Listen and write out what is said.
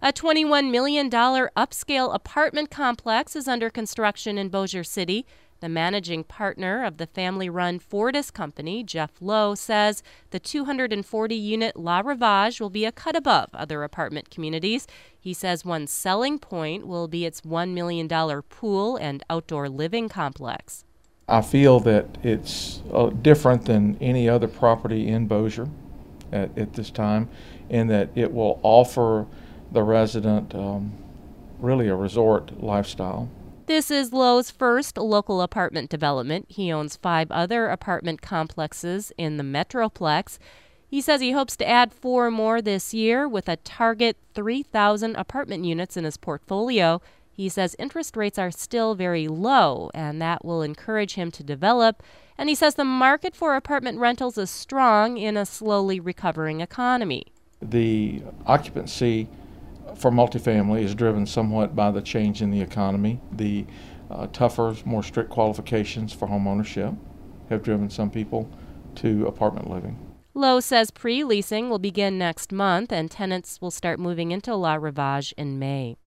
A $21 million upscale apartment complex is under construction in Bossier City. The managing partner of the family-run Fortis company, Jeff Lowe, says the 240-unit La Ravage will be a cut above other apartment communities. He says one selling point will be its $1 million pool and outdoor living complex. I feel that it's different than any other property in Bossier at this time, in that it will offer the resident really a resort lifestyle. This is Lowe's first local apartment development. He owns 5 other apartment complexes in the Metroplex. He says he hopes to add 4 more this year with a target 3,000 apartment units in his portfolio. He says interest rates are still very low, and that will encourage him to develop. And he says the market for apartment rentals is strong in a slowly recovering economy. The occupancy for multifamily is driven somewhat by the change in the economy. The tougher, more strict qualifications for home ownership have driven some people to apartment living. Lowe says pre-leasing will begin next month and tenants will start moving into La Ravage in May.